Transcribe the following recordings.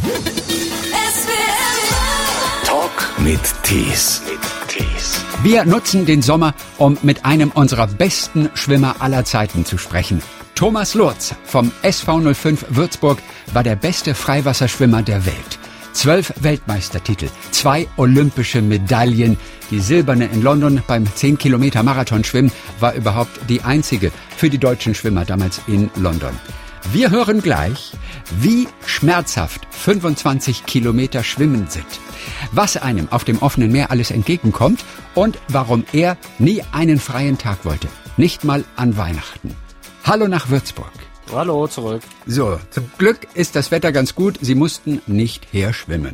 Talk mit Tees. Wir nutzen den Sommer, um mit einem unserer besten Schwimmer aller Zeiten zu sprechen. Thomas Lurz vom SV 05 Würzburg war der beste Freiwasserschwimmer der Welt. 12 Weltmeistertitel, 2 olympische Medaillen. Die silberne in London beim 10 Kilometer Marathonschwimmen war überhaupt die einzige für die deutschen Schwimmer damals in London. Wir hören gleich, wie schmerzhaft 25 Kilometer Schwimmen sind, was einem auf dem offenen Meer alles entgegenkommt und warum er nie einen freien Tag wollte, nicht mal an Weihnachten. Hallo nach Würzburg. Hallo, zurück. So, zum Glück ist das Wetter ganz gut, Sie mussten nicht herschwimmen.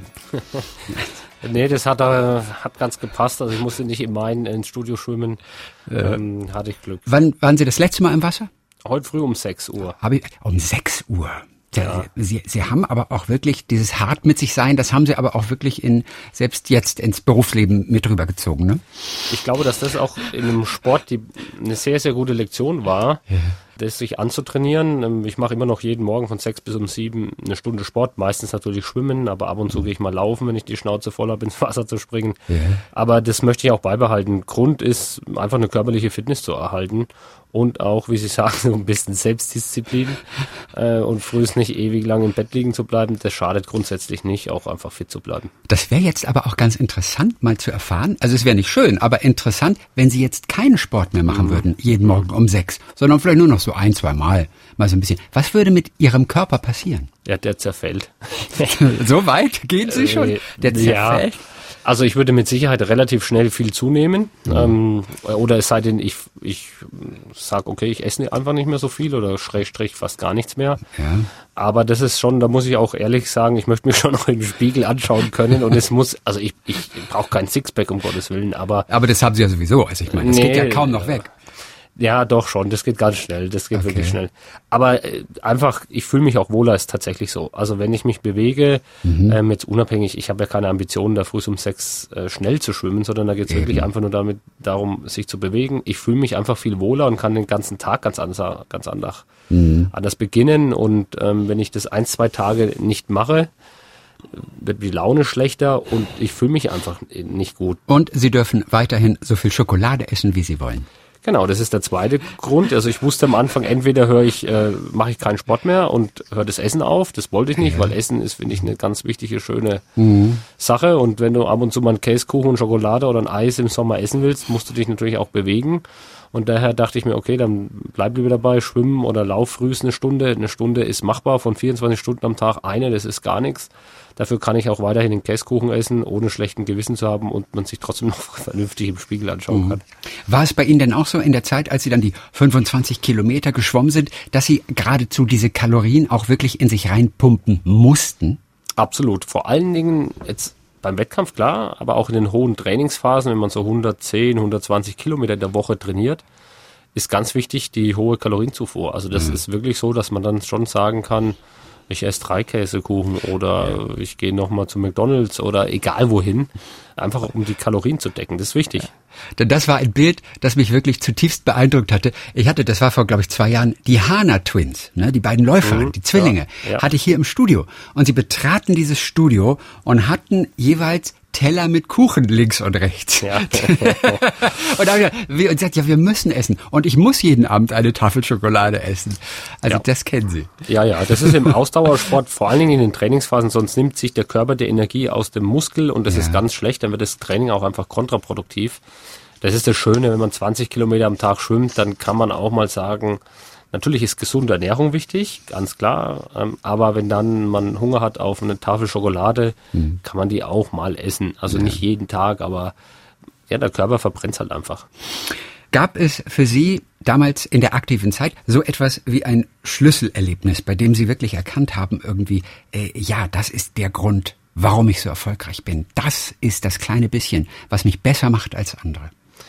Nee, das hat ganz gepasst, also ich musste nicht im Main ins Studio schwimmen, hatte ich Glück. Wann waren Sie das letzte Mal im Wasser? Heute früh um 6 Uhr. Um 6 Uhr. Ja. Sie haben aber auch wirklich dieses hart mit sich sein, das haben Sie aber auch wirklich selbst jetzt ins Berufsleben mit rübergezogen, ne? Ich glaube, dass das auch in einem Sport eine sehr, sehr gute Lektion war, das sich anzutrainieren. Ich mache immer noch jeden Morgen von 6 bis um 7 eine Stunde Sport, meistens natürlich schwimmen, aber ab und zu gehe ich mal laufen, wenn ich die Schnauze voll habe, ins Wasser zu springen. Ja. Aber das möchte ich auch beibehalten. Grund ist, einfach eine körperliche Fitness zu erhalten und auch, wie Sie sagen, so ein bisschen Selbstdisziplin und frühs nicht ewig lang im Bett liegen zu bleiben. Das schadet grundsätzlich nicht, auch einfach fit zu bleiben. Das wäre jetzt aber auch ganz interessant mal zu erfahren. Also es wäre nicht schön, aber interessant, wenn Sie jetzt keinen Sport mehr machen würden, jeden Morgen um 6, sondern vielleicht nur noch so 1-2 Mal so ein bisschen. Was würde mit Ihrem Körper passieren? Ja, der zerfällt. So weit gehen Sie schon? Der zerfällt? Ja. Also ich würde mit Sicherheit relativ schnell viel zunehmen. Oder es sei denn, ich sage, okay, ich esse einfach nicht mehr so viel oder Schrägstrich fast gar nichts mehr. Ja. Aber das ist schon, da muss ich auch ehrlich sagen, ich möchte mich schon noch im Spiegel anschauen können und es muss, also ich brauche kein Sixpack, um Gottes Willen, aber das haben Sie ja sowieso, also ich meine, das geht ja kaum noch weg. Ja, doch schon, das geht ganz schnell, das geht wirklich schnell. Aber einfach, ich fühle mich auch wohler, ist tatsächlich so. Also wenn ich mich bewege, jetzt unabhängig, ich habe ja keine Ambitionen, da früh um 6 schnell zu schwimmen, sondern da geht es wirklich einfach nur darum, sich zu bewegen. Ich fühle mich einfach viel wohler und kann den ganzen Tag ganz anders beginnen. Und wenn ich das 1-2 Tage nicht mache, wird die Laune schlechter und ich fühle mich einfach nicht gut. Und Sie dürfen weiterhin so viel Schokolade essen, wie Sie wollen. Genau, das ist der zweite Grund. Also ich wusste am Anfang, entweder mache ich keinen Sport mehr und höre das Essen auf. Das wollte ich nicht, weil Essen ist, finde ich, eine ganz wichtige, schöne Sache. Und wenn du ab und zu mal einen Käsekuchen, Schokolade oder ein Eis im Sommer essen willst, musst du dich natürlich auch bewegen. Und daher dachte ich mir, okay, dann bleib lieber dabei, schwimmen oder lauf frühs eine Stunde. Eine Stunde ist machbar, von 24 Stunden am Tag das ist gar nichts. Dafür kann ich auch weiterhin den Käsekuchen essen, ohne schlechten Gewissen zu haben und man sich trotzdem noch vernünftig im Spiegel anschauen kann. War es bei Ihnen denn auch so in der Zeit, als Sie dann die 25 Kilometer geschwommen sind, dass Sie geradezu diese Kalorien auch wirklich in sich reinpumpen mussten? Absolut. Vor allen Dingen jetzt beim Wettkampf, klar, aber auch in den hohen Trainingsphasen, wenn man so 110, 120 Kilometer in der Woche trainiert, ist ganz wichtig die hohe Kalorienzufuhr. Also das ist wirklich so, dass man dann schon sagen kann, ich esse 3 Käsekuchen oder ich gehe nochmal zu McDonald's oder egal wohin, einfach um die Kalorien zu decken. Das ist wichtig. Denn das war ein Bild, das mich wirklich zutiefst beeindruckt hatte. Das war vor, glaube ich, 2 Jahren, die Hana Twins, ne, die beiden Läuferinnen, die Zwillinge, hatte ich hier im Studio. Und sie betraten dieses Studio und hatten jeweils Teller mit Kuchen links und rechts. Ja. Und da habe ich gesagt, wir müssen essen. Und ich muss jeden Abend eine Tafel Schokolade essen. Also das kennen Sie. Ja, das ist im Ausdauersport, vor allen Dingen in den Trainingsphasen, sonst nimmt sich der Körper die Energie aus dem Muskel und das ist ganz schlecht, dann wird das Training auch einfach kontraproduktiv. Das ist das Schöne, wenn man 20 Kilometer am Tag schwimmt, dann kann man auch mal sagen, natürlich ist gesunde Ernährung wichtig, ganz klar, aber wenn dann man Hunger hat auf eine Tafel Schokolade, kann man die auch mal essen. Also nicht jeden Tag, aber der Körper verbrennt es halt einfach. Gab es für Sie damals in der aktiven Zeit so etwas wie ein Schlüsselerlebnis, bei dem Sie wirklich erkannt haben, irgendwie, das ist der Grund, warum ich so erfolgreich bin. Das ist das kleine bisschen, was mich besser macht als andere.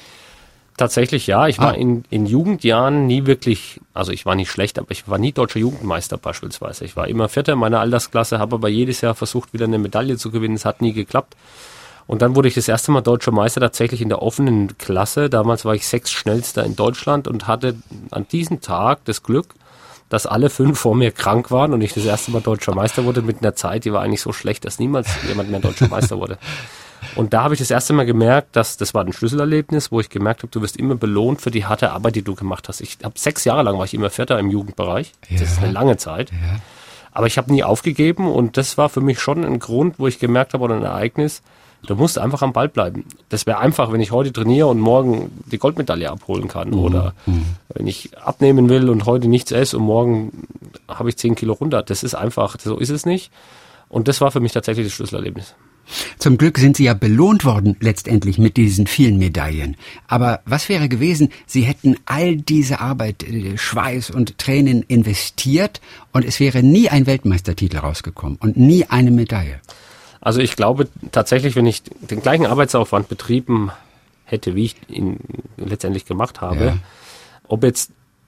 Tatsächlich ja, ich war in Jugendjahren nie wirklich, also ich war nicht schlecht, aber ich war nie deutscher Jugendmeister beispielsweise. Ich war immer Vierter in meiner Altersklasse, habe aber jedes Jahr versucht, wieder eine Medaille zu gewinnen. Es hat nie geklappt. Und dann wurde ich das erste Mal deutscher Meister tatsächlich in der offenen Klasse. Damals war ich 6. Schnellster in Deutschland und hatte an diesem Tag das Glück, dass alle 5 vor mir krank waren und ich das erste Mal deutscher Meister wurde mit einer Zeit, die war eigentlich so schlecht, dass niemals jemand mehr deutscher Meister wurde. Und da habe ich das erste Mal gemerkt, dass das war ein Schlüsselerlebnis, wo ich gemerkt habe, du wirst immer belohnt für die harte Arbeit, die du gemacht hast. Ich habe 6 Jahre lang war ich immer Vierter im Jugendbereich. Ja. Das ist eine lange Zeit. Ja. Aber ich habe nie aufgegeben und das war für mich schon ein Grund, wo ich gemerkt habe, oder ein Ereignis, du musst einfach am Ball bleiben. Das wäre einfach, wenn ich heute trainiere und morgen die Goldmedaille abholen kann. Oder wenn ich abnehmen will und heute nichts esse und morgen habe ich 10 Kilo runter. Das ist einfach, so ist es nicht. Und das war für mich tatsächlich das Schlüsselerlebnis. Zum Glück sind Sie ja belohnt worden letztendlich mit diesen vielen Medaillen. Aber was wäre gewesen, Sie hätten all diese Arbeit, Schweiß und Tränen investiert und es wäre nie ein Weltmeistertitel rausgekommen und nie eine Medaille? Also ich glaube tatsächlich, wenn ich den gleichen Arbeitsaufwand betrieben hätte, wie ich ihn letztendlich gemacht habe, ob jetzt,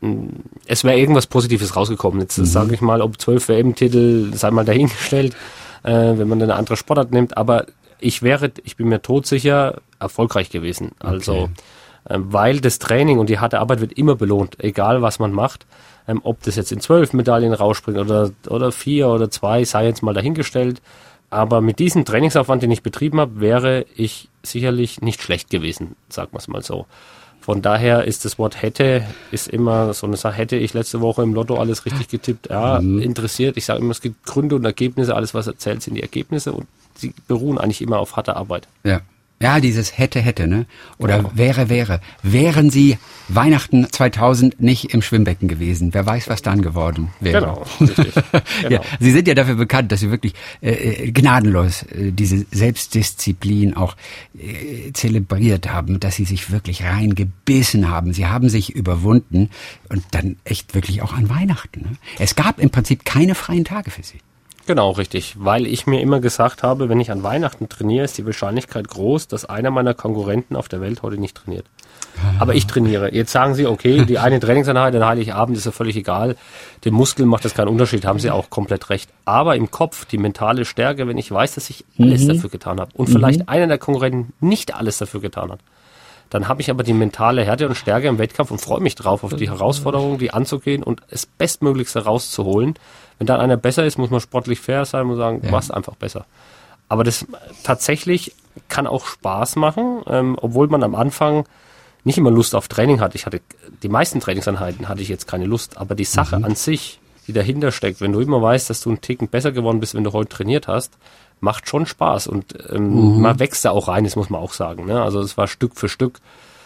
es wäre irgendwas Positives rausgekommen. Jetzt sage ich mal, ob 12 WM-Titel, sei mal dahingestellt, wenn man eine andere Sportart nimmt, aber ich bin mir todsicher erfolgreich gewesen. Also, weil das Training und die harte Arbeit wird immer belohnt, egal was man macht. Ob das jetzt in 12 Medaillen rausspringt oder 4 oder 2, sei jetzt mal dahingestellt. Aber mit diesem Trainingsaufwand, den ich betrieben habe, wäre ich sicherlich nicht schlecht gewesen, sagen wir es mal so. Von daher ist das Wort hätte, ist immer so eine Sache, hätte ich letzte Woche im Lotto alles richtig getippt, interessiert. Ich sage immer, es gibt Gründe und Ergebnisse, alles was erzählt sind die Ergebnisse und sie beruhen eigentlich immer auf harter Arbeit. Ja, dieses hätte, ne? Oder wäre. Wären Sie Weihnachten 2000 nicht im Schwimmbecken gewesen, wer weiß, was dann geworden wäre. Genau, richtig. Genau. Ja, Sie sind ja dafür bekannt, dass Sie wirklich gnadenlos diese Selbstdisziplin auch zelebriert haben, dass Sie sich wirklich reingebissen haben. Sie haben sich überwunden und dann echt wirklich auch an Weihnachten. Ne? Es gab im Prinzip keine freien Tage für Sie. Genau, richtig. Weil ich mir immer gesagt habe, wenn ich an Weihnachten trainiere, ist die Wahrscheinlichkeit groß, dass einer meiner Konkurrenten auf der Welt heute nicht trainiert. Aber ich trainiere. Jetzt sagen Sie, okay, die eine Trainingseinheit, an Heiligabend ist ja völlig egal. Den Muskeln macht das keinen Unterschied, haben Sie auch komplett recht. Aber im Kopf, die mentale Stärke, wenn ich weiß, dass ich alles dafür getan habe und vielleicht einer der Konkurrenten nicht alles dafür getan hat, dann habe ich aber die mentale Härte und Stärke im Wettkampf und freue mich drauf, auf die Herausforderung, die anzugehen und das Bestmöglichste rauszuholen. Wenn dann einer besser ist, muss man sportlich fair sein und sagen, du machst einfach besser. Aber das tatsächlich kann auch Spaß machen, obwohl man am Anfang nicht immer Lust auf Training hat. Die meisten Trainingseinheiten hatte ich jetzt keine Lust, aber die Sache an sich, die dahinter steckt, wenn du immer weißt, dass du einen Ticken besser geworden bist, wenn du heute trainiert hast, macht schon Spaß und man wächst da auch rein, das muss man auch sagen. Ne? Also es war Stück für Stück,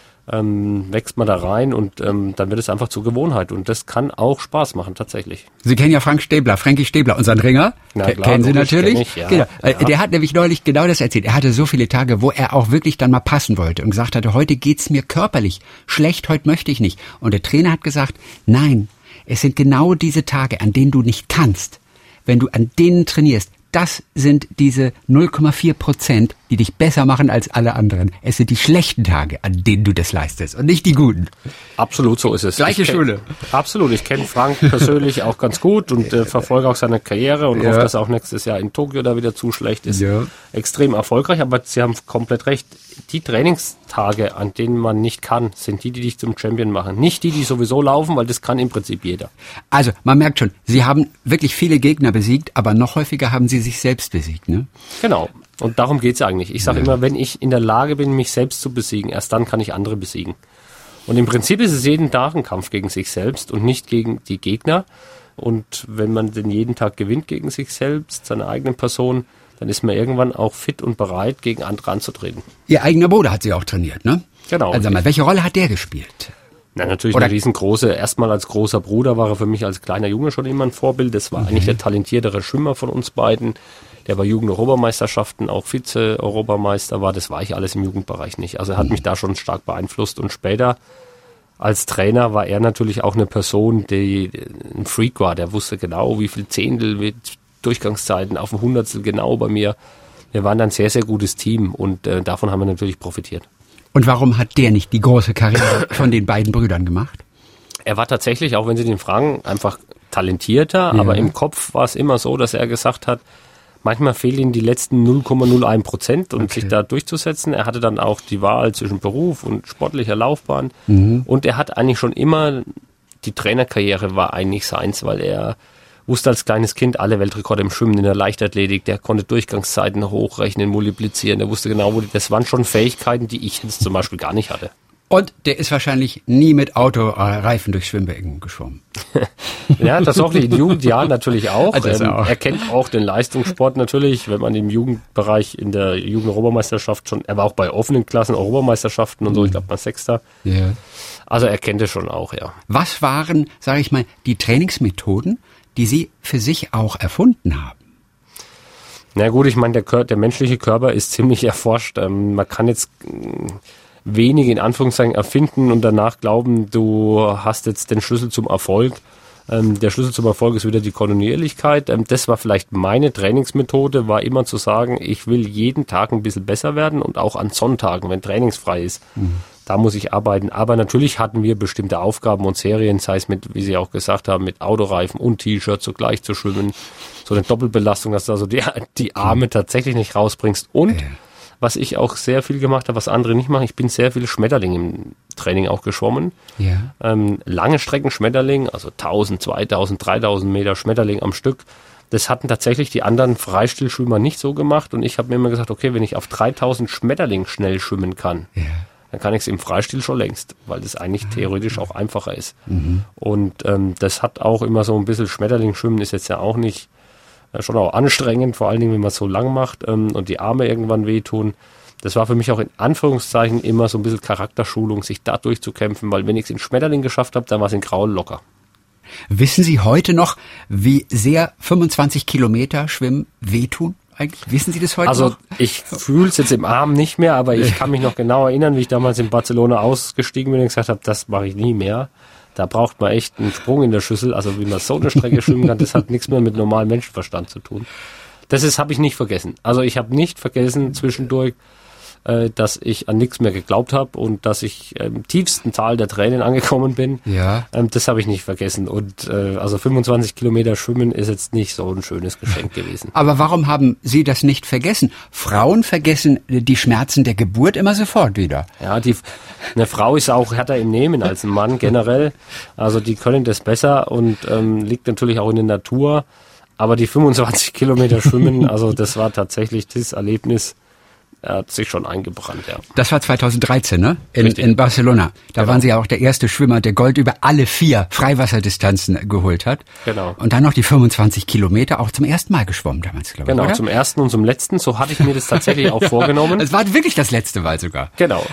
wächst man da rein und dann wird es einfach zur Gewohnheit und das kann auch Spaß machen, tatsächlich. Sie kennen ja Frankie Stäbler, unseren Ringer. Na klar, kennen Sie natürlich. Ich, ja. Genau. Der hat nämlich neulich genau das erzählt. Er hatte so viele Tage, wo er auch wirklich dann mal passen wollte und gesagt hatte, heute geht's mir körperlich schlecht, heute möchte ich nicht. Und der Trainer hat gesagt, nein, es sind genau diese Tage, an denen du nicht kannst. Wenn du an denen trainierst, das sind diese 0,4%, die dich besser machen als alle anderen. Es sind die schlechten Tage, an denen du das leistest und nicht die guten. Absolut, so ist es. Gleiche Schule. Absolut. Ich kenne Frank persönlich auch ganz gut und verfolge auch seine Karriere und hoffe, dass er auch nächstes Jahr in Tokio da wieder zuschlägt. Ist extrem erfolgreich, aber Sie haben komplett recht. Die Trainingstage, an denen man nicht kann, sind die dich zum Champion machen. Nicht die sowieso laufen, weil das kann im Prinzip jeder. Also, man merkt schon, Sie haben wirklich viele Gegner besiegt, aber noch häufiger haben Sie sich selbst besiegt, ne? Genau. Und darum geht's eigentlich. Ich sage immer, wenn ich in der Lage bin, mich selbst zu besiegen, erst dann kann ich andere besiegen. Und im Prinzip ist es jeden Tag ein Kampf gegen sich selbst und nicht gegen die Gegner. Und wenn man den jeden Tag gewinnt gegen sich selbst, seine eigene Person, dann ist man irgendwann auch fit und bereit, gegen andere anzutreten. Ihr eigener Bruder hat Sie auch trainiert, ne? Genau. Also mal, welche Rolle hat der gespielt? Na, natürlich eine riesengroße. Erstmal als großer Bruder war er für mich als kleiner Junge schon immer ein Vorbild. Das war eigentlich der talentiertere Schwimmer von uns beiden. Der bei Jugend-Europameisterschaften auch Vize-Europameister war. Das war ich alles im Jugendbereich nicht. Also er hat mich da schon stark beeinflusst. Und später als Trainer war er natürlich auch eine Person, die ein Freak war. Der wusste genau, wie viel Zehntel mit Durchgangszeiten auf dem Hundertstel genau bei mir. Wir waren ein sehr, sehr gutes Team und davon haben wir natürlich profitiert. Und warum hat der nicht die große Karriere von den beiden Brüdern gemacht? Er war tatsächlich, auch wenn Sie den fragen, einfach talentierter, aber im Kopf war es immer so, dass er gesagt hat, manchmal fehlen ihm die letzten 0,01% und sich da durchzusetzen. Er hatte dann auch die Wahl zwischen Beruf und sportlicher Laufbahn und er hat eigentlich schon immer die Trainerkarriere war eigentlich seins, weil er wusste als kleines Kind alle Weltrekorde im Schwimmen, in der Leichtathletik, der konnte Durchgangszeiten hochrechnen, multiplizieren, der wusste genau, das waren schon Fähigkeiten, die ich jetzt zum Beispiel gar nicht hatte. Und der ist wahrscheinlich nie mit Autoreifen durch Schwimmbecken geschwommen. Ja, das auch in den Jugendjahren natürlich auch. auch. Er kennt auch den Leistungssport natürlich, wenn man im Jugendbereich in der Jugend-Europameisterschaft schon, er war auch bei offenen Klassen, Europameisterschaften und so, ich glaube mal Sechster. Ja. Also er kennt es schon auch, ja. Was waren, sage ich mal, die Trainingsmethoden, die Sie für sich auch erfunden haben? Na gut, ich meine, der menschliche Körper ist ziemlich erforscht. Man kann jetzt wenig in Anführungszeichen erfinden und danach glauben, du hast jetzt den Schlüssel zum Erfolg. Der Schlüssel zum Erfolg ist wieder die Kontinuierlichkeit. Das war vielleicht meine Trainingsmethode, war immer zu sagen, ich will jeden Tag ein bisschen besser werden und auch an Sonntagen, wenn trainingsfrei ist. Da muss ich arbeiten. Aber natürlich hatten wir bestimmte Aufgaben und Serien, sei es mit, wie Sie auch gesagt haben, mit Autoreifen und T-Shirt zugleich zu schwimmen. So eine Doppelbelastung, dass du also die Arme tatsächlich nicht rausbringst. Und was ich auch sehr viel gemacht habe, was andere nicht machen, ich bin sehr viel Schmetterling im Training auch geschwommen. Ja. Lange Strecken Schmetterling, also 1000, 2000, 3000 Meter Schmetterling am Stück. Das hatten tatsächlich die anderen Freistilschwimmer nicht so gemacht. Und ich habe mir immer gesagt, okay, wenn ich auf 3000 Schmetterling schnell schwimmen kann, dann kann ich es im Freistil schon längst, weil das eigentlich theoretisch auch einfacher ist. Und das hat auch immer so ein bisschen, Schmetterling-Schwimmen ist jetzt ja auch nicht, schon auch anstrengend, vor allen Dingen, wenn man es so lang macht und die Arme irgendwann wehtun. Das war für mich auch in Anführungszeichen immer so ein bisschen Charakterschulung, sich da durchzukämpfen, weil wenn ich es in Schmetterling geschafft habe, dann war es in Graul locker. Wissen Sie heute noch, wie sehr 25 Kilometer Schwimmen wehtun? Eigentlich? Wissen Sie das heute noch? Also ich fühle es jetzt im Arm nicht mehr, aber ich kann mich noch genau erinnern, wie ich damals in Barcelona ausgestiegen bin und gesagt habe, das mache ich nie mehr. Da braucht man echt einen Sprung in der Schüssel. Also wie man so eine Strecke schwimmen kann, das hat nichts mehr mit normalem Menschenverstand zu tun. Habe ich nicht vergessen. Also ich habe nicht vergessen zwischendurch, dass ich an nichts mehr geglaubt habe und dass ich im tiefsten Tal der Tränen angekommen bin. Ja. Das habe ich nicht vergessen. Und also 25 Kilometer Schwimmen ist jetzt nicht so ein schönes Geschenk gewesen. Aber warum haben Sie das nicht vergessen? Frauen vergessen die Schmerzen der Geburt immer sofort wieder. Ja, eine Frau ist auch härter im Nehmen als ein Mann generell. Also die können das besser und liegt natürlich auch in der Natur. Aber die 25 Kilometer Schwimmen, also das war tatsächlich das Erlebnis, hat sich schon eingebrannt, ja. Das war 2013, ne? In Barcelona. Da waren Sie ja auch der erste Schwimmer, der Gold über alle 4 Freiwasserdistanzen geholt hat. Genau. Und dann noch die 25 Kilometer auch zum ersten Mal geschwommen damals, glaube ich. Genau, oder? zum ersten und zum letzten. So hatte ich mir das tatsächlich auch vorgenommen. Es war wirklich das letzte Mal sogar. Genau.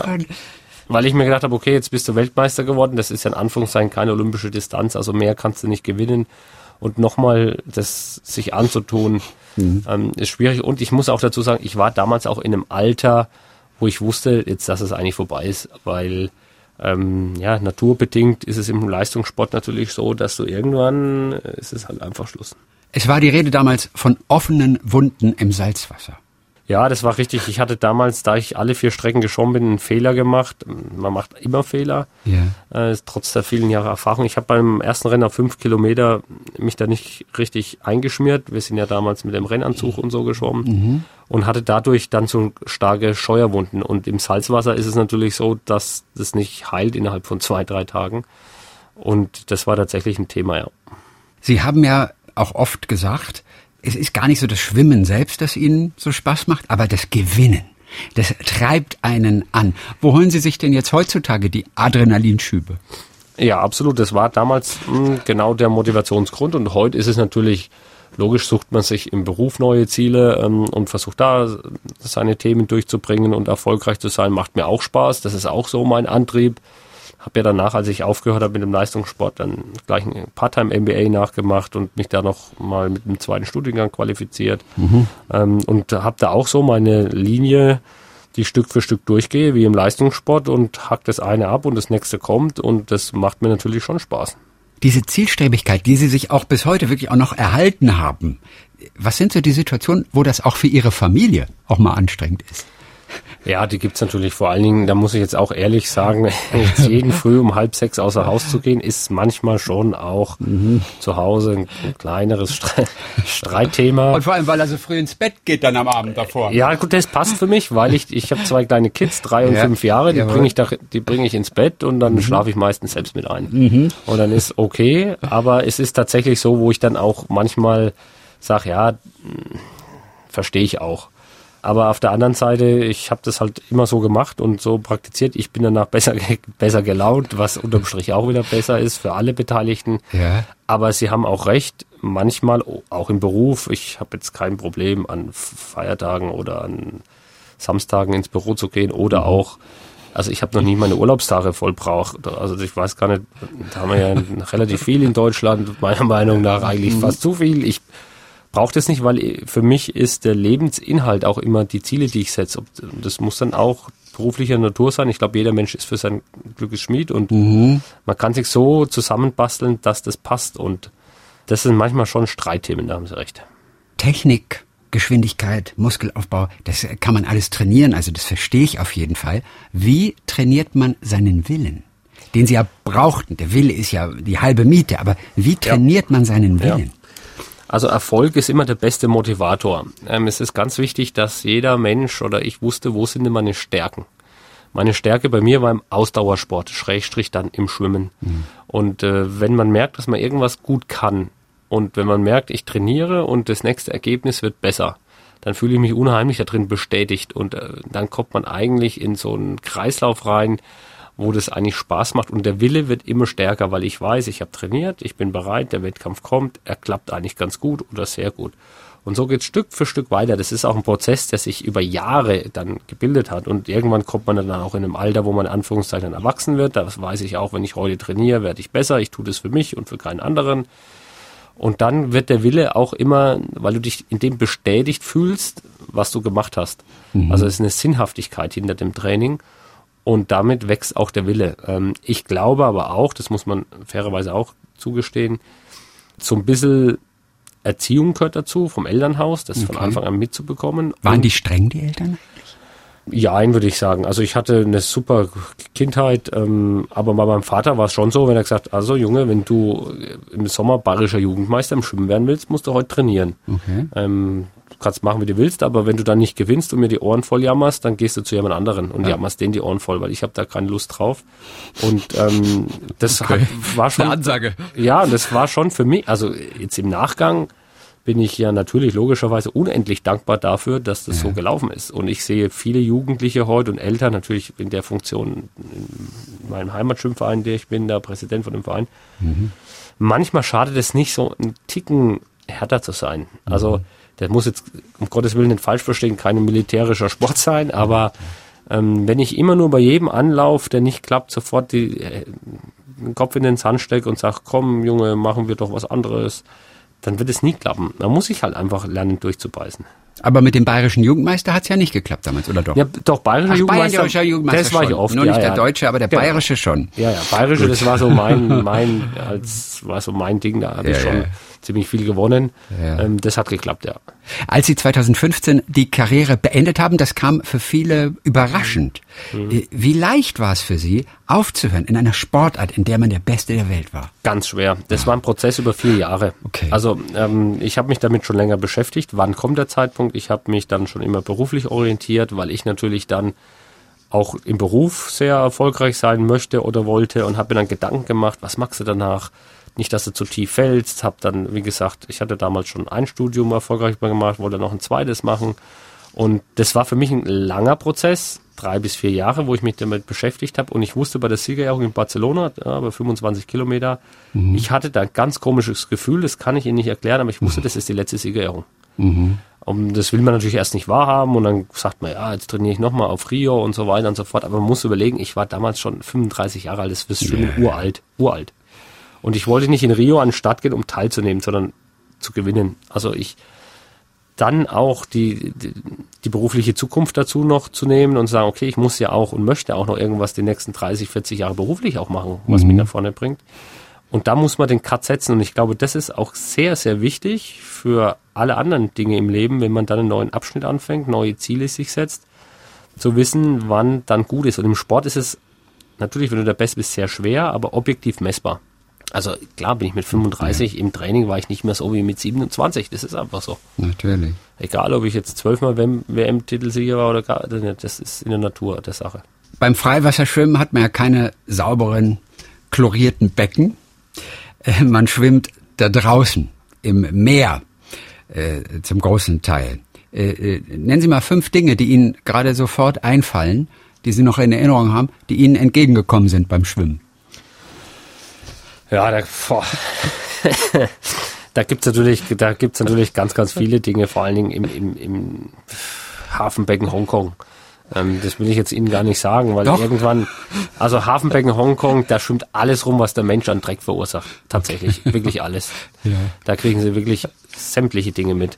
Weil ich mir gedacht habe, okay, jetzt bist du Weltmeister geworden. Das ist ja in Anführungszeichen keine olympische Distanz. Also mehr kannst du nicht gewinnen. Und nochmal das sich anzutun, ist schwierig. Und ich muss auch dazu sagen, ich war damals auch in einem Alter, wo ich wusste, jetzt, dass es eigentlich vorbei ist, weil naturbedingt ist es im Leistungssport natürlich so, dass du irgendwann ist es halt einfach Schluss. Es war die Rede damals von offenen Wunden im Salzwasser. Ja, das war richtig. Ich hatte damals, da ich alle 4 Strecken geschwommen bin, einen Fehler gemacht. Man macht immer Fehler, trotz der vielen Jahre Erfahrung. Ich habe beim ersten Rennen auf 5 Kilometer mich da nicht richtig eingeschmiert. Wir sind ja damals mit dem Rennanzug und so geschwommen und hatte dadurch dann so starke Scheuerwunden. Und im Salzwasser ist es natürlich so, dass das nicht heilt innerhalb von 2-3 Tagen. Und das war tatsächlich ein Thema, ja. Sie haben ja auch oft gesagt, es ist gar nicht so das Schwimmen selbst, das Ihnen so Spaß macht, aber das Gewinnen. Das treibt einen an. Wo holen Sie sich denn jetzt heutzutage die Adrenalinschübe? Ja, absolut. Das war damals genau der Motivationsgrund. Und heute ist es natürlich, logisch sucht man sich im Beruf neue Ziele und versucht da seine Themen durchzubringen und erfolgreich zu sein. Macht mir auch Spaß. Das ist auch so mein Antrieb. Habe ja danach, als ich aufgehört habe mit dem Leistungssport, dann gleich ein Part-Time-MBA nachgemacht und mich da noch mal mit einem zweiten Studiengang qualifiziert. Und habe da auch so meine Linie, die Stück für Stück durchgehe, wie im Leistungssport und hack das eine ab und das nächste kommt und das macht mir natürlich schon Spaß. Diese Zielstrebigkeit, die Sie sich auch bis heute wirklich auch noch erhalten haben, was sind so die Situationen, wo das auch für Ihre Familie auch mal anstrengend ist? Ja, die gibt's natürlich. Vor allen Dingen, da muss ich jetzt auch ehrlich sagen, jetzt jeden Früh um 5:30 außer Haus zu gehen, ist manchmal schon auch zu Hause ein kleineres Streitthema. Und vor allem, weil er so früh ins Bett geht dann am Abend davor. Ja, gut, das passt für mich, weil ich habe 2 kleine Kids, 3 und 5 Jahre, die bringe ich ins Bett und dann schlafe ich meistens selbst mit ein. Und dann ist okay, aber es ist tatsächlich so, wo ich dann auch manchmal sage, ja, verstehe ich auch. Aber auf der anderen Seite, ich habe das halt immer so gemacht und so praktiziert. Ich bin danach besser gelaunt, was unterm Strich auch wieder besser ist für alle Beteiligten. Ja. Aber Sie haben auch recht, manchmal auch im Beruf, ich habe jetzt kein Problem an Feiertagen oder an Samstagen ins Büro zu gehen oder auch, also ich habe noch nie meine Urlaubstage vollbraucht. Also ich weiß gar nicht, da haben wir ja relativ viel in Deutschland, meiner Meinung nach eigentlich fast zu viel. Ich brauche das nicht, weil für mich ist der Lebensinhalt auch immer die Ziele, die ich setze. Das muss dann auch beruflicher Natur sein. Ich glaube, jeder Mensch ist für sein Glückes Schmied und man kann sich so zusammenbasteln, dass das passt. Und das sind manchmal schon Streitthemen, da haben Sie recht. Technik, Geschwindigkeit, Muskelaufbau, das kann man alles trainieren, also das verstehe ich auf jeden Fall. Wie trainiert man seinen Willen? Den Sie ja brauchten. Der Wille ist ja die halbe Miete, aber wie trainiert man seinen Willen? Ja. Also Erfolg ist immer der beste Motivator. Es ist ganz wichtig, dass jeder Mensch oder ich wusste, wo sind denn meine Stärken. Meine Stärke bei mir war im Ausdauersport, Schrägstrich dann im Schwimmen. Und wenn man merkt, dass man irgendwas gut kann und wenn man merkt, ich trainiere und das nächste Ergebnis wird besser, dann fühle ich mich unheimlich da drin bestätigt und dann kommt man eigentlich in so einen Kreislauf rein, wo das eigentlich Spaß macht und der Wille wird immer stärker, weil ich weiß, ich habe trainiert, ich bin bereit, der Wettkampf kommt, er klappt eigentlich ganz gut oder sehr gut. Und so geht es Stück für Stück weiter. Das ist auch ein Prozess, der sich über Jahre dann gebildet hat und irgendwann kommt man dann auch in einem Alter, wo man in Anführungszeichen erwachsen wird. Das weiß ich auch, wenn ich heute trainiere, werde ich besser, ich tue das für mich und für keinen anderen. Und dann wird der Wille auch immer, weil du dich in dem bestätigt fühlst, was du gemacht hast. Also es ist eine Sinnhaftigkeit hinter dem Training. Und damit wächst auch der Wille. Ich glaube aber auch, das muss man fairerweise auch zugestehen, so ein bisschen Erziehung gehört dazu, vom Elternhaus, das von Anfang an mitzubekommen. Waren die streng, die Eltern? Ja, würde ich sagen. Also ich hatte eine super Kindheit, aber bei meinem Vater war es schon so, wenn er gesagt hat, also Junge, wenn du im Sommer bayerischer Jugendmeister im Schwimmen werden willst, musst du heute trainieren. Okay. Du kannst machen, wie du willst, aber wenn du dann nicht gewinnst und mir die Ohren voll jammerst, dann gehst du zu jemand anderen und jammerst denen die Ohren voll, weil ich habe da keine Lust drauf. Und das war schon eine Ansage. Ja, das war schon für mich, also jetzt im Nachgang bin ich ja natürlich logischerweise unendlich dankbar dafür, dass das so gelaufen ist. Und ich sehe viele Jugendliche heute und Eltern, natürlich in der Funktion in meinem Heimatschwimmverein, der ich bin, der Präsident von dem Verein. Manchmal schadet es nicht, so einen Ticken härter zu sein. Also der muss jetzt, um Gottes Willen nicht falsch verstehen, kein militärischer Sport sein, aber wenn ich immer nur bei jedem Anlauf, der nicht klappt, sofort den Kopf in den Sand stecke und sage, komm Junge, machen wir doch was anderes, dann wird es nie klappen. Man muss sich halt einfach lernen, durchzubeißen. Aber mit dem bayerischen Jugendmeister hat es ja nicht geklappt damals, oder doch? Ja, doch, bayerischer Jugendmeister, das war ich oft. Nur nicht der Deutsche, aber der bayerische schon. Ja, bayerische, gut. Das war so mein Ding, da habe ich schon ziemlich viel gewonnen. Ja. Das hat geklappt, ja. Als Sie 2015 die Karriere beendet haben, das kam für viele überraschend. Wie leicht war es für Sie, aufzuhören in einer Sportart, in der man der Beste der Welt war? Ganz schwer. Das war ein Prozess über 4 Jahre. Okay. Also ich habe mich damit schon länger beschäftigt. Wann kommt der Zeitpunkt? Ich habe mich dann schon immer beruflich orientiert, weil ich natürlich dann auch im Beruf sehr erfolgreich sein möchte oder wollte und habe mir dann Gedanken gemacht, was machst du danach? Nicht, dass du zu tief fällst. Habe dann, wie gesagt, ich hatte damals schon ein Studium erfolgreich gemacht, wollte noch ein zweites machen. Und das war für mich ein langer Prozess, 3 bis 4 Jahre, wo ich mich damit beschäftigt habe. Und ich wusste bei der Siegerehrung in Barcelona, bei 25 Kilometer, ich hatte da ein ganz komisches Gefühl, das kann ich Ihnen nicht erklären, aber ich wusste, das ist die letzte Siegerehrung. Und das will man natürlich erst nicht wahrhaben und dann sagt man, ja, jetzt trainiere ich nochmal auf Rio und so weiter und so fort. Aber man muss überlegen, ich war damals schon 35 Jahre alt, das ist Schwimmen uralt. Und ich wollte nicht in Rio an den Start gehen, um teilzunehmen, sondern zu gewinnen. Also dann auch die berufliche Zukunft dazu noch zu nehmen und sagen, okay, ich muss ja auch und möchte auch noch irgendwas die nächsten 30, 40 Jahre beruflich auch machen, was mich nach vorne bringt. Und da muss man den Cut setzen und ich glaube, das ist auch sehr, sehr wichtig für alle anderen Dinge im Leben, wenn man dann einen neuen Abschnitt anfängt, neue Ziele sich setzt, zu wissen, wann dann gut ist. Und im Sport ist es natürlich, wenn du der Beste bist, sehr schwer, aber objektiv messbar. Also klar bin ich mit 35, im Training war ich nicht mehr so wie mit 27, das ist einfach so. Natürlich. Egal, ob ich jetzt 12-mal WM-Titelsieger war oder gar nicht, das ist in der Natur der Sache. Beim Freiwasserschwimmen hat man ja keine sauberen, chlorierten Becken. Man schwimmt da draußen im Meer zum großen Teil. Nennen Sie mal 5 Dinge, die Ihnen gerade sofort einfallen, die Sie noch in Erinnerung haben, die Ihnen entgegengekommen sind beim Schwimmen. Ja, da gibt's natürlich ganz, ganz viele Dinge, vor allen Dingen im Hafenbecken Hongkong. Das will ich jetzt Ihnen gar nicht sagen, weil irgendwann, also Hafenbecken Hongkong, da schwimmt alles rum, was der Mensch an Dreck verursacht. Tatsächlich, wirklich alles. Ja. Da kriegen Sie wirklich sämtliche Dinge mit.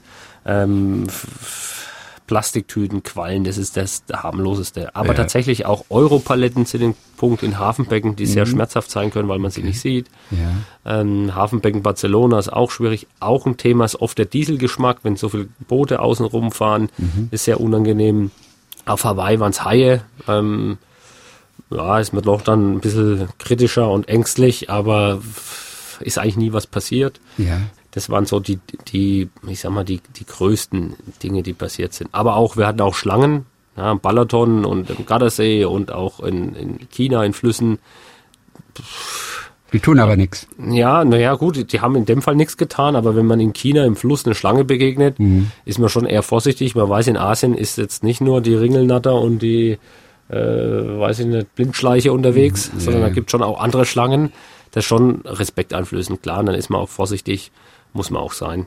Plastiktüten, Quallen, das ist das harmloseste. Aber tatsächlich auch Europaletten sind ein Punkt in Hafenbecken, die sehr schmerzhaft sein können, weil man sie nicht sieht. Ja. Hafenbecken Barcelona ist auch schwierig. Auch ein Thema ist oft der Dieselgeschmack, wenn so viele Boote außen rumfahren, ist sehr unangenehm. Auf Hawaii waren es Haie. Ist mir doch dann ein bisschen kritischer und ängstlich, aber ist eigentlich nie was passiert. Ja. Das waren so die größten Dinge, die passiert sind. Aber auch, wir hatten auch Schlangen, ja, im Balaton und im Gardasee und auch in China, in Flüssen. Die tun aber nichts. Ja, naja, gut, die haben in dem Fall nichts getan, aber wenn man in China im Fluss eine Schlange begegnet, ist man schon eher vorsichtig. Man weiß, in Asien ist jetzt nicht nur die Ringelnatter und die, Blindschleiche unterwegs, sondern da gibt es schon auch andere Schlangen. Das ist schon respekteinflößend, klar, dann ist man auch vorsichtig. Muss man auch sein.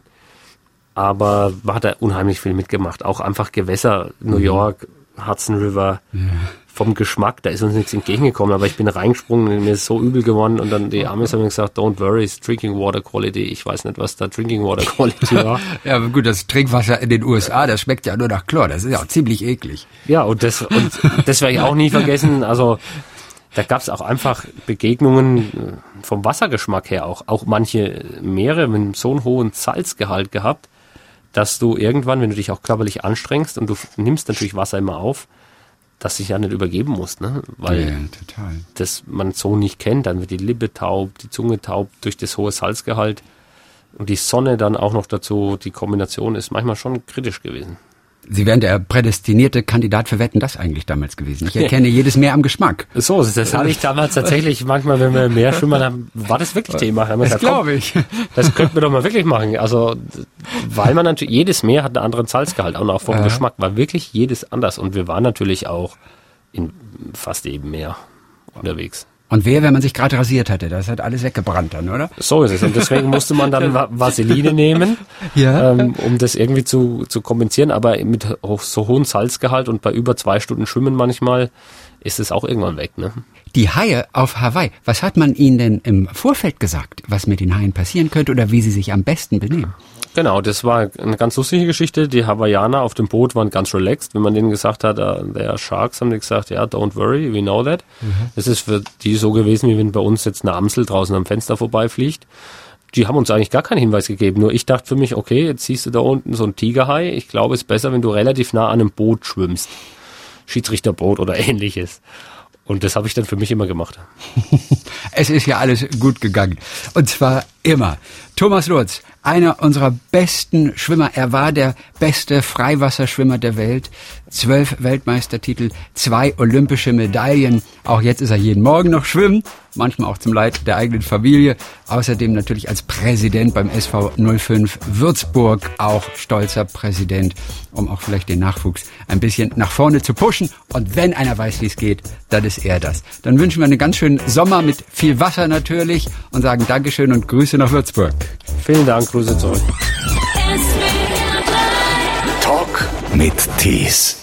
Aber man hat da unheimlich viel mitgemacht. Auch einfach Gewässer, New York, Hudson River, vom Geschmack, da ist uns nichts entgegengekommen. Aber ich bin reingesprungen, mir ist so übel geworden. Und dann die Amis haben mir gesagt, don't worry, it's drinking water quality. Ich weiß nicht, was da drinking water quality war. Ja, aber gut, das Trinkwasser in den USA, das schmeckt ja nur nach Chlor. Das ist ja auch ziemlich eklig. Ja, und das werde ich auch nie vergessen. Also, da gab es auch einfach Begegnungen vom Wassergeschmack her auch manche Meere mit so einen hohen Salzgehalt gehabt, dass du irgendwann, wenn du dich auch körperlich anstrengst und du nimmst natürlich Wasser immer auf, dass dich ja nicht übergeben musst, ne? Weil das man so nicht kennt, dann wird die Lippe taub, die Zunge taub durch das hohe Salzgehalt und die Sonne dann auch noch dazu, die Kombination ist manchmal schon kritisch gewesen. Sie wären der prädestinierte Kandidat für Wetten, das eigentlich damals gewesen. Ich erkenne jedes Meer am Geschmack. So, das hatte ich damals tatsächlich manchmal, wenn wir mehr schwimmen haben, war das wirklich Thema. Das glaube ich. Das könnten wir doch mal wirklich machen. Also, weil man natürlich, jedes Meer hat einen anderen Salzgehalt und auch vom Geschmack war wirklich jedes anders. Und wir waren natürlich auch in fast jedem Meer unterwegs. Und wenn man sich gerade rasiert hatte, das hat alles weggebrannt dann, oder? So ist es. Und deswegen musste man dann Vaseline nehmen, um das irgendwie zu kompensieren. Aber mit so hohem Salzgehalt und bei über 2 Stunden Schwimmen manchmal ist es auch irgendwann weg, ne? Die Haie auf Hawaii, was hat man Ihnen denn im Vorfeld gesagt, was mit den Haien passieren könnte oder wie sie sich am besten benehmen? Genau, das war eine ganz lustige Geschichte. Die Hawaiianer auf dem Boot waren ganz relaxed. Wenn man denen gesagt hat, der Sharks, haben die gesagt, ja, don't worry, we know that. Das ist für die so gewesen, wie wenn bei uns jetzt eine Amsel draußen am Fenster vorbeifliegt. Die haben uns eigentlich gar keinen Hinweis gegeben. Nur ich dachte für mich, okay, jetzt siehst du da unten so einen Tigerhai. Ich glaube, es ist besser, wenn du relativ nah an einem Boot schwimmst. Schiedsrichterboot oder ähnliches. Und das habe ich dann für mich immer gemacht. Es ist ja alles gut gegangen. Und zwar immer. Thomas Lurz, einer unserer besten Schwimmer. Er war der beste Freiwasserschwimmer der Welt. 12 Weltmeistertitel, 2 olympische Medaillen. Auch jetzt ist er jeden Morgen noch schwimmen. Manchmal auch zum Leid der eigenen Familie. Außerdem natürlich als Präsident beim SV 05 Würzburg. Auch stolzer Präsident, um auch vielleicht den Nachwuchs ein bisschen nach vorne zu pushen. Und wenn einer weiß, wie es geht, dann ist er das. Dann wünschen wir einen ganz schönen Sommer mit viel Wasser natürlich und sagen Dankeschön und Grüße nach Würzburg. Vielen Dank, Grüße zurück. Talk mit Tees.